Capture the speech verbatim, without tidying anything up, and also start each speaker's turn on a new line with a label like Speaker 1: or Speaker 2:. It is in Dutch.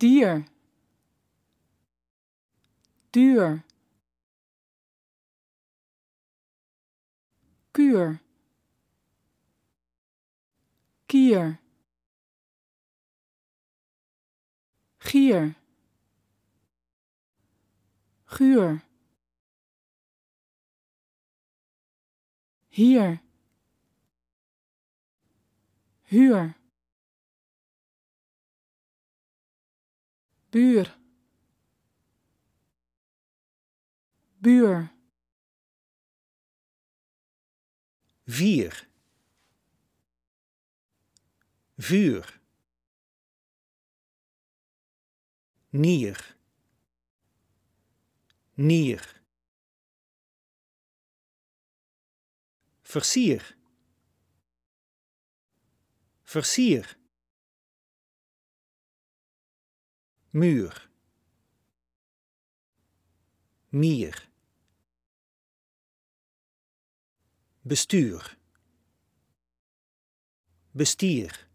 Speaker 1: dier, duur, kuur, kier, gier, guur, hier, huur, buur, buur,
Speaker 2: vier, vuur, nier, nier, versier, versier, muur, mier, bestuur, bestier,